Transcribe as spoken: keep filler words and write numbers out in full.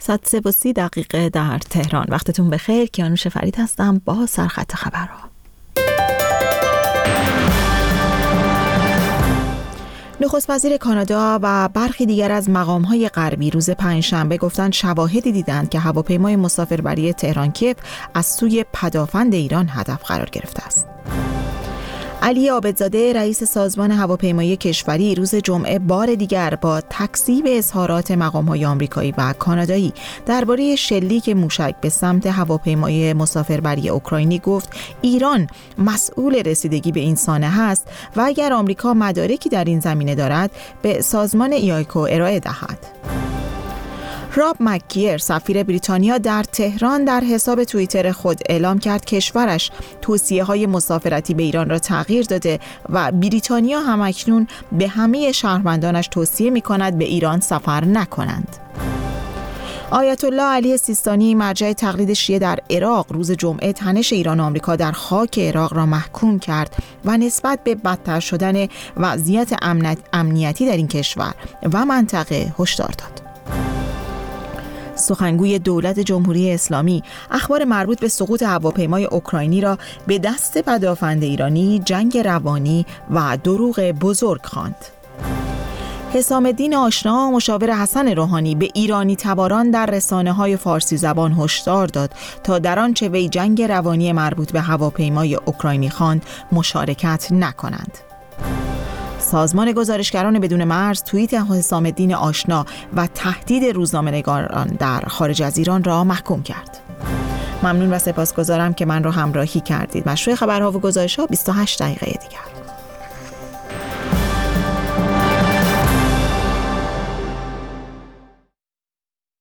ساعت سه و سی دقیقه در تهران. وقتتون بخیر. کیانوش فرید هستم با سرخط خبرها. نخست وزیر کانادا و برخی دیگر از مقام‌های غربی روز پنجشنبه گفتند شواهدی دیدند که هواپیمای مسافربری تهران کیف از سوی پدافند ایران هدف قرار گرفته است. علی عابدزاده رئیس سازمان هواپیمایی کشوری روز جمعه بار دیگر با تکذیب اظهارات مقام‌های آمریکایی و کانادایی درباره شلیک موشک به سمت هواپیمای مسافربری اوکراینی گفت ایران مسئول رسیدگی به این سانحه است و اگر آمریکا مدارکی در این زمینه دارد به سازمان ایایکو ارائه دهد. راب مکگیر سفیر بریتانیا در تهران در حساب توییتر خود اعلام کرد کشورش توصیه‌های مسافرتی به ایران را تغییر داده و بریتانیا همکنون به همه شهروندانش توصیه می‌کند به ایران سفر نکنند. آیت الله علی سیستانی مرجع تقلید شیعه در عراق روز جمعه تنش ایران و آمریکا در خاک عراق را محکوم کرد و نسبت به بدتر شدن وضعیت امنیتی در این کشور و منطقه هشدار داد. سخنگوی دولت جمهوری اسلامی اخبار مربوط به سقوط هواپیمای اوکراینی را به دست پدافند ایرانی جنگ روانی و دروغ بزرگ خواند. حسام الدین آشنا مشاور حسن روحانی به ایرانی تباران در رسانه‌های فارسی زبان هشدار داد تا در آنچه وی جنگ روانی مربوط به هواپیمای اوکراینی خواند مشارکت نکنند. سازمان گزارشگران بدون مرز توییت حسام الدین آشنا و تهدید روزنامه‌نگاران در خارج از ایران را محکوم کرد. ممنون و سپاسگزارم که من را همراهی کردید. مشروع خبرها و گزارش‌ها بیست و هشت دقیقه دیگر.